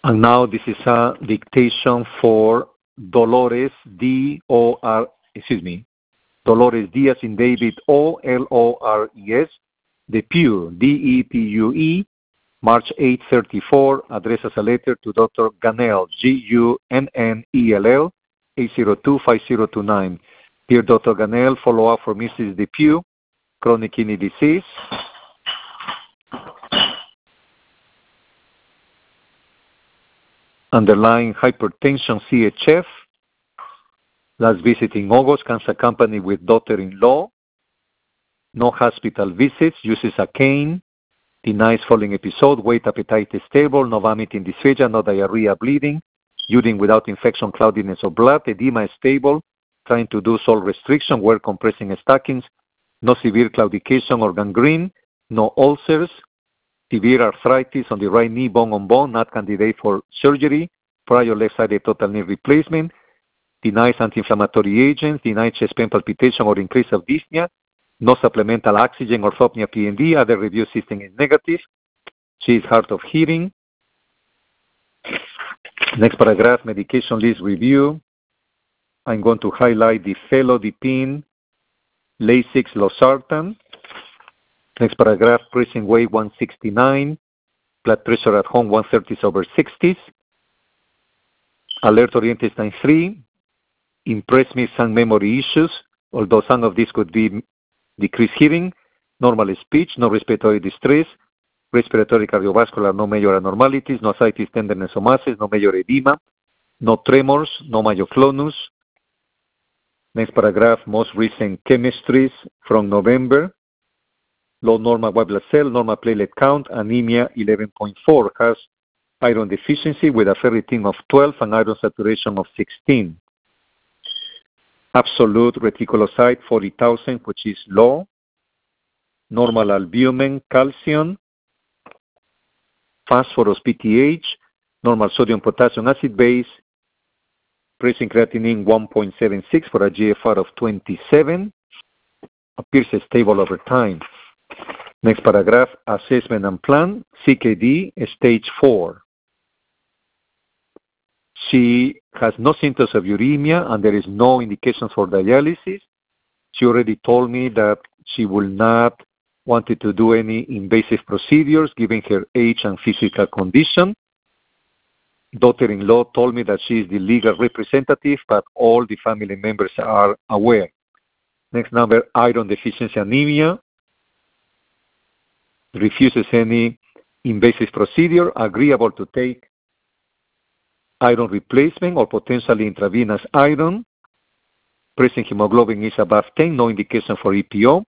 And now this is a dictation for Dolores, Dolores Diaz in David, Olores, Depue, Depue, March 834, address as a letter to Dr. Gunnell, Gunnell, 802-5029. Dear Dr. Gunnell, follow-up for Mrs. Depue, chronic kidney disease. Underlying hypertension, CHF. Last visit in August, comes accompanied with daughter-in-law. No hospital visits, uses a cane. Denies falling episode, weight, appetite is stable, no vomiting, dysphagia, no diarrhea, bleeding, urine without infection, cloudiness of blood, edema is stable, trying to do salt restriction, wear compressing stockings, no severe claudication or gangrene, no ulcers, severe arthritis on the right knee, bone on bone, not candidate for surgery, prior left-sided total knee replacement, denies anti-inflammatory agents, denies chest pain palpitation or increase of dyspnea, no supplemental oxygen, orthopnea, PND, other review system is negative. She is hard of hearing. Next paragraph, medication list review. I'm going to highlight the felodipine, Lasix, losartan. Next paragraph, pressing weight 169, blood pressure at home 130/60. Alert oriented time 3. Impressed me some memory issues, although some of these could be decreased hearing, normal speech, no respiratory distress, respiratory cardiovascular, no major abnormalities, no ascites, tenderness, or masses, no major edema, no tremors, no myoclonus. Next paragraph, most recent chemistries from November. Low normal white blood cell, normal platelet count, anemia 11.4, has iron deficiency with a ferritin of 12 and iron saturation of 16. Absolute reticulocyte 40,000, which is low. Normal albumin, calcium, phosphorus, PTH, normal sodium potassium acid base, present creatinine 1.76 for a GFR of 27, appears stable over time. Next paragraph, assessment and plan, CKD, stage 4. She has no symptoms of uremia and there is no indications for dialysis. She already told me that she will not want to do any invasive procedures given her age and physical condition. Daughter-in-law told me that she is the legal representative, but all the family members are aware. Next number, iron deficiency anemia. Refuses any invasive procedure, agreeable to take iron replacement or potentially intravenous iron. Present hemoglobin is above 10, no indication for EPO.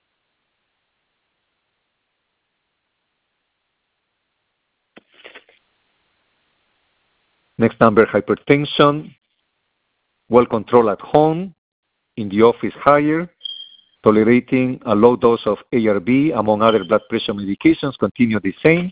Next number, hypertension, well controlled at home, in the office higher, tolerating a low dose of ARB among other blood pressure medications, continue the same.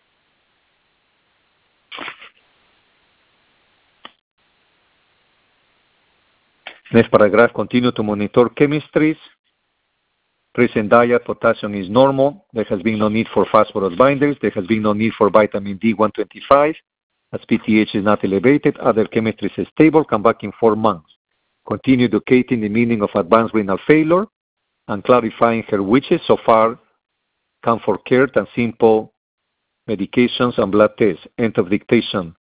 Next paragraph, continue to monitor chemistries. Present diet, potassium is normal. There has been no need for phosphorus binders. There has been no need for vitamin D125. As PTH is not elevated, other chemistries is stable. Come back in 4 months. Continue educating the meaning of advanced renal failure and clarifying her wishes. So far, comfort care and simple medications and blood tests. End of dictation.